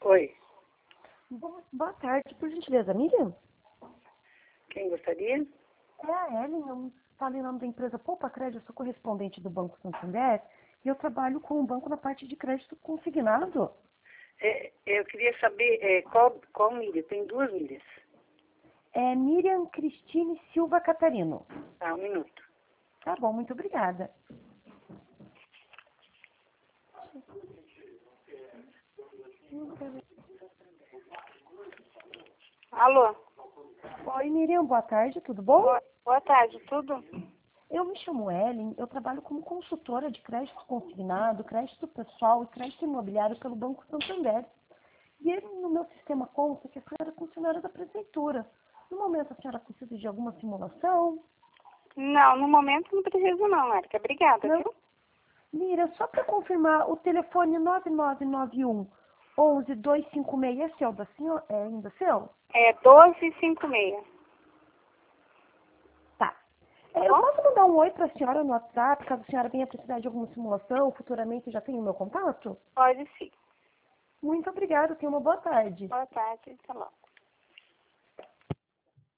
Oi, Boa tarde, por gentileza, Miriam? quem gostaria? É a Ellen, eu falo em nome da empresa Poupa Crédito, eu sou correspondente do Banco Santander e eu trabalho com o banco na parte de crédito consignado. Eu queria saber qual milha. Tem duas milhas. É Miriam Cristine Silva Catarino. Tá, um minuto. Tá bom, muito obrigada. Alô? Oi, Miriam, boa tarde, tudo bom? Boa tarde, tudo? Eu me chamo Ellen, eu trabalho como consultora de crédito consignado, crédito pessoal e crédito imobiliário pelo Banco Santander. E ele, no meu sistema conta que a senhora é funcionária da prefeitura. No momento, a senhora precisa de alguma simulação? Não, no momento não preciso não, Érica. Obrigada, Não? viu? Mira, só para confirmar, o telefone 9991 11256 é seu, é ainda seu? É 1256. Tá. Tá Eu bom? posso mandar um oi para a senhora no WhatsApp, caso a senhora venha precisar de alguma simulação, futuramente já tenha o meu contato? Pode sim. Muito obrigada, tenha uma boa tarde. Boa tarde, tá bom.